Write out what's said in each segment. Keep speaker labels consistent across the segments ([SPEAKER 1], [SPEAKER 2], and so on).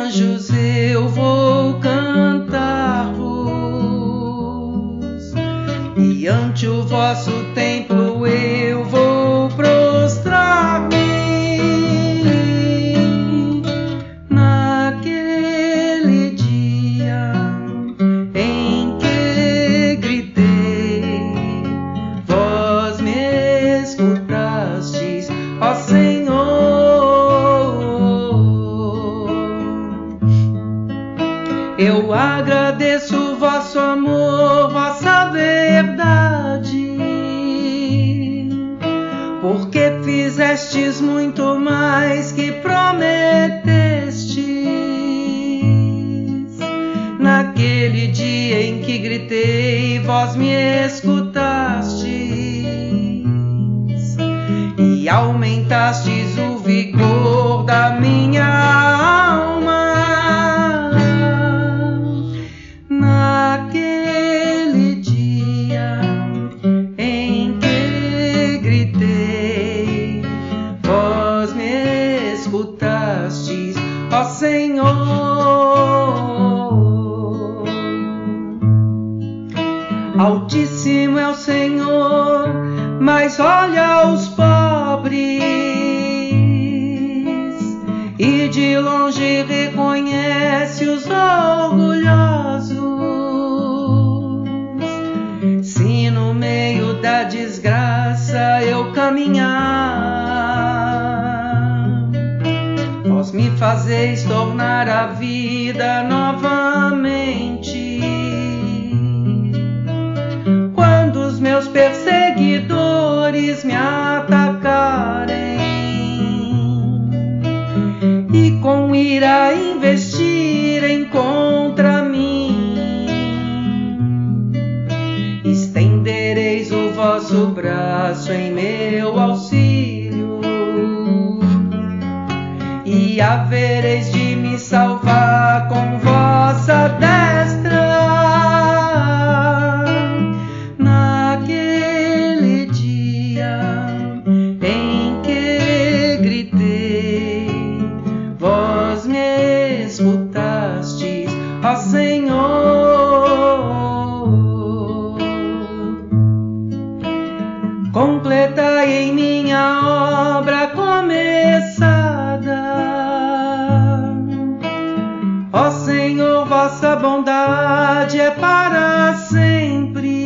[SPEAKER 1] anjos eu vou cantar-vos, e ante o vosso templo eu vou prostrar-me. Naquele dia em que gritei, vós me escutastes, ó Senhor. Eu agradeço vosso amor, vossa verdade, porque fizestes muito mais que prometestes. Naquele dia em que gritei, vós me escutastes e aumentastes o vigor da minha alma. Naquele dia em que gritei, vós me escutastes, ó Senhor. Altíssimo é o Senhor, mas olha aos pobres, e de longe reconhece os orgulhosos. Se no meio da desgraça eu caminhar, vós me fazeis tornar a vida novamente. Quando os meus perseguidores me atacarem e com ira investirem contra mim, estendereis o vosso braço em meu auxílio e havereis de me salvar com vossa destra. Naquele dia em que gritei, vós me escutastes, ó Senhor. Completai em minha obra começada, ó Senhor, vossa bondade é para sempre.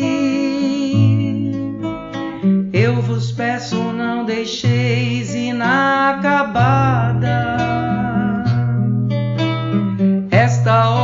[SPEAKER 1] Eu vos peço, não deixeis inacabada esta